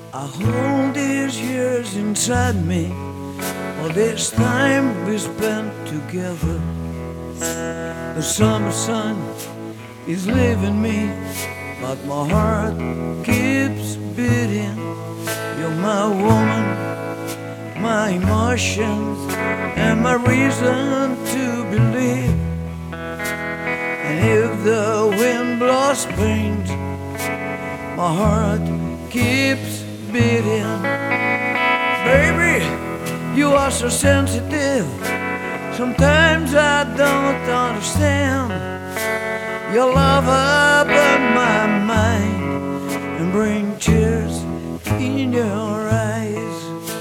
I hold these years inside me, all this time we spent together. The summer sun is leaving me, but my heart keeps beating. You're my woman, my emotions, and my reason to believe. And if the wind blows pain, my heart keeps beating. Baby, you are so sensitive. Sometimes I don't understand. Your love open my mind and bring tears in your eyes.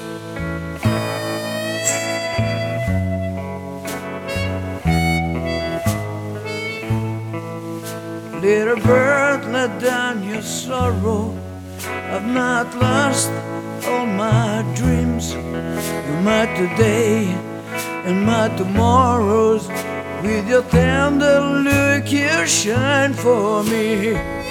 Little bird, let down your sorrow. I've not lost all my dreams. You're my today and my tomorrows. With your tender look you shine for me.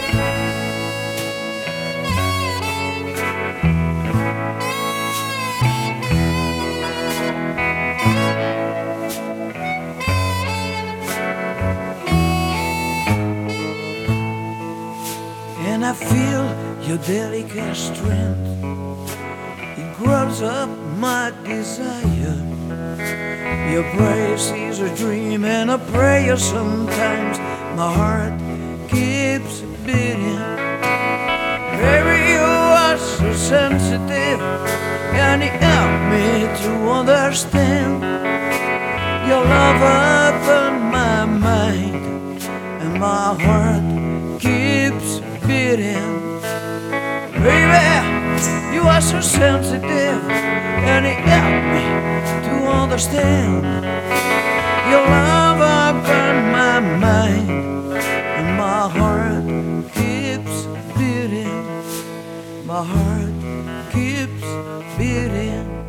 And I feel your delicate strength. It grows up my desire. Your praise is a dream and a prayer. Sometimes my heart keeps beating. Baby, you are so sensitive, and you help me to understand. Your love opened my mind, and my heart keeps beating. Baby, you are so sensitive, and it helped me to understand. Your love opened my mind, and my heart keeps beating. My heart keeps beating.